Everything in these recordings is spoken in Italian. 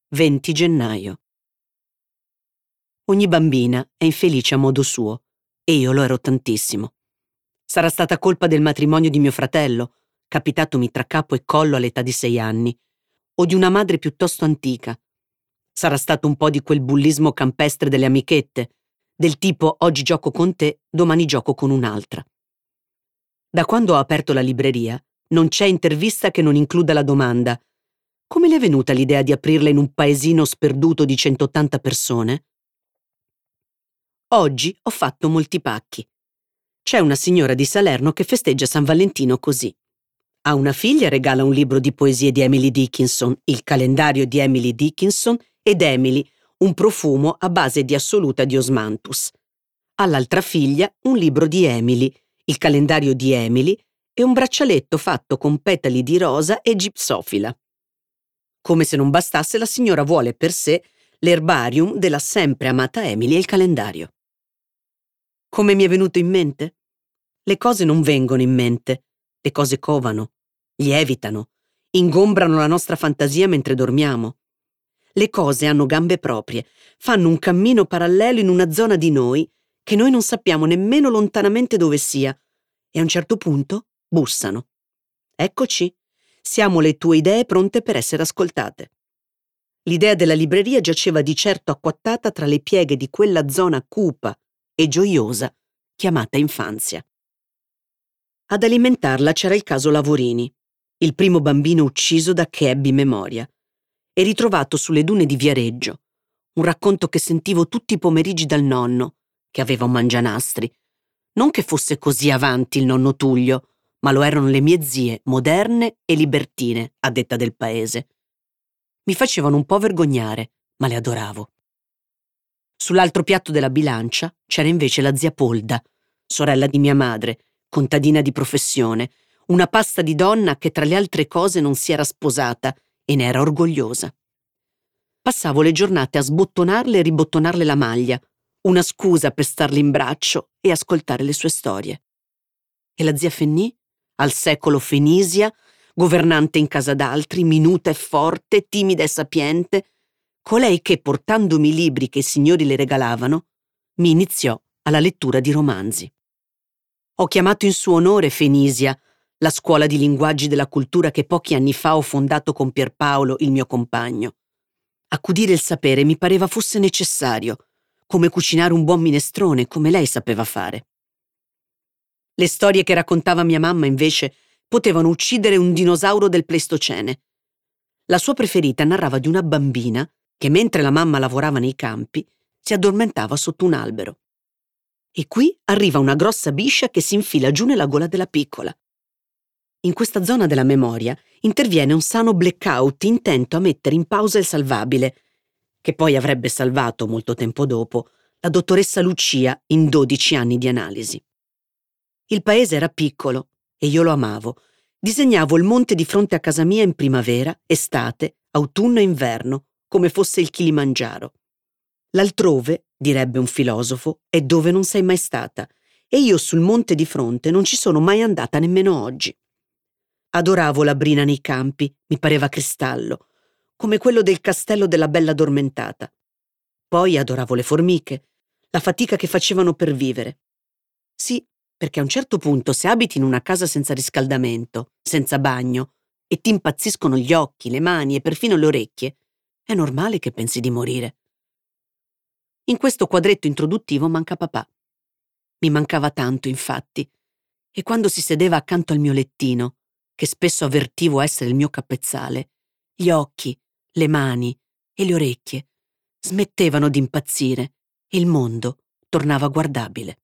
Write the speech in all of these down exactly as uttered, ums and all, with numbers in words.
venti gennaio. Ogni bambina è infelice a modo suo e io lo ero tantissimo. Sarà stata colpa del matrimonio di mio fratello, capitatomi tra capo e collo all'età di sei anni, o di una madre piuttosto antica. Sarà stato un po' di quel bullismo campestre delle amichette, del tipo oggi gioco con te, domani gioco con un'altra. Da quando ho aperto la libreria, non c'è intervista che non includa la domanda: come le è venuta l'idea di aprirla in un paesino sperduto di centottanta persone? Oggi ho fatto molti pacchi. C'è una signora di Salerno che festeggia San Valentino così. A una figlia regala un libro di poesie di Emily Dickinson, il calendario di Emily Dickinson, ed Emily, un profumo a base di assoluta di osmanthus. All'altra figlia un libro di Emily, il calendario di Emily e un braccialetto fatto con petali di rosa e gipsofila. Come se non bastasse, la signora vuole per sé l'erbarium della sempre amata Emily e il calendario. Come mi è venuto in mente? Le cose non vengono in mente, le cose covano, lievitano, ingombrano la nostra fantasia mentre dormiamo. Le cose hanno gambe proprie, fanno un cammino parallelo in una zona di noi che noi non sappiamo nemmeno lontanamente dove sia, e a un certo punto bussano. Eccoci, siamo le tue idee pronte per essere ascoltate. L'idea della libreria giaceva di certo acquattata tra le pieghe di quella zona cupa e gioiosa chiamata infanzia. Ad alimentarla c'era il caso Lavorini, il primo bambino ucciso da che ebbi memoria, e ritrovato sulle dune di Viareggio, un racconto che sentivo tutti i pomeriggi dal nonno, che aveva un mangianastri. Non che fosse così avanti il nonno Tullio, ma lo erano le mie zie, moderne e libertine, a detta del paese. Mi facevano un po' vergognare, ma le adoravo. Sull'altro piatto della bilancia c'era invece la zia Polda, sorella di mia madre, contadina di professione, una pasta di donna che tra le altre cose non si era sposata e ne era orgogliosa. Passavo le giornate a sbottonarle e ribottonarle la maglia, una scusa per starle in braccio e ascoltare le sue storie. E la zia Fennì, al secolo Fenisia, governante in casa d'altri, minuta e forte, timida e sapiente, colei che, portandomi i libri che i signori le regalavano, mi iniziò alla lettura di romanzi. Ho chiamato in suo onore Fenisia, la scuola di linguaggi della cultura che pochi anni fa ho fondato con Pierpaolo, il mio compagno. Accudire il sapere mi pareva fosse necessario, come cucinare un buon minestrone, come lei sapeva fare. Le storie che raccontava mia mamma, invece, potevano uccidere un dinosauro del Pleistocene. La sua preferita narrava di una bambina che, mentre la mamma lavorava nei campi, si addormentava sotto un albero. E qui arriva una grossa biscia che si infila giù nella gola della piccola. In questa zona della memoria interviene un sano blackout intento a mettere in pausa il salvabile, che poi avrebbe salvato, molto tempo dopo, la dottoressa Lucia in dodici anni di analisi. Il paese era piccolo e io lo amavo. Disegnavo il monte di fronte a casa mia in primavera, estate, autunno e inverno, come fosse il Kilimangiaro. L'altrove, direbbe un filosofo, è dove non sei mai stata, e io sul monte di fronte non ci sono mai andata nemmeno oggi. Adoravo la brina nei campi, mi pareva cristallo, come quello del castello della Bella Addormentata. Poi adoravo le formiche, la fatica che facevano per vivere. Sì, perché a un certo punto, se abiti in una casa senza riscaldamento, senza bagno, e ti impazziscono gli occhi, le mani e perfino le orecchie, è normale che pensi di morire. In questo quadretto introduttivo manca papà. Mi mancava tanto, infatti, e quando si sedeva accanto al mio lettino, che spesso avvertivo essere il mio capezzale, gli occhi, le mani e le orecchie smettevano di impazzire e il mondo tornava guardabile.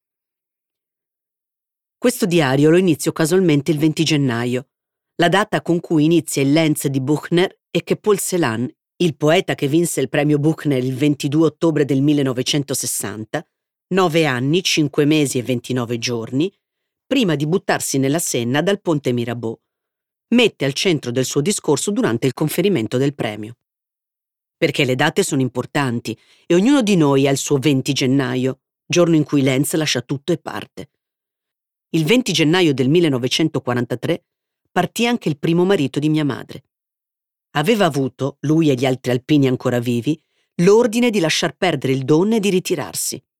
Questo diario lo inizio casualmente il venti gennaio, la data con cui inizia il Lenz di Buchner e che Paul Celan, il poeta che vinse il premio Buchner il ventidue ottobre del millenovecentosessanta, nove anni, cinque mesi e ventinove giorni, prima di buttarsi nella Senna dal ponte Mirabeau, mette al centro del suo discorso durante il conferimento del premio. Perché le date sono importanti e ognuno di noi ha il suo venti gennaio, giorno in cui Lenz lascia tutto e parte. Il venti gennaio del millenovecentoquarantatré partì anche il primo marito di mia madre. Aveva avuto, lui e gli altri alpini ancora vivi, l'ordine di lasciar perdere il Dawn e di ritirarsi.